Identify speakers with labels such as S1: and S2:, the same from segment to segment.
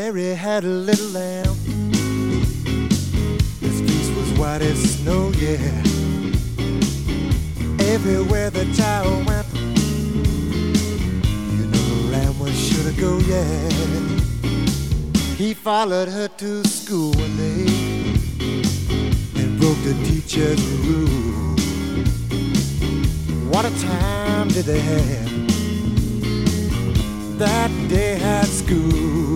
S1: Mary had a little lamb. His face was white as snow, yeah. Everywhere the child went, you know the lamb was sure to go, yeah. He followed her to school one day and broke the teacher's rule. What a time did they have that day at school.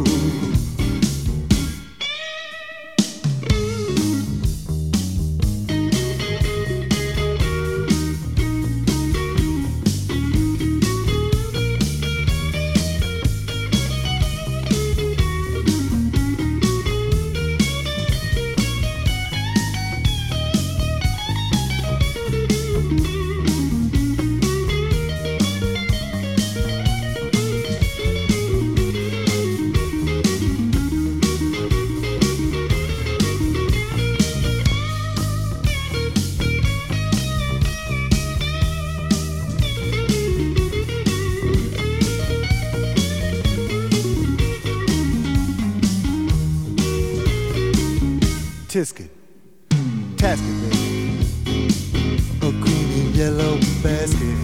S1: Tisket, tasket, baby, a green and yellow basket.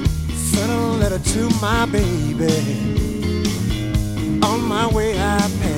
S1: Sent a letter to my baby. On my way I passed.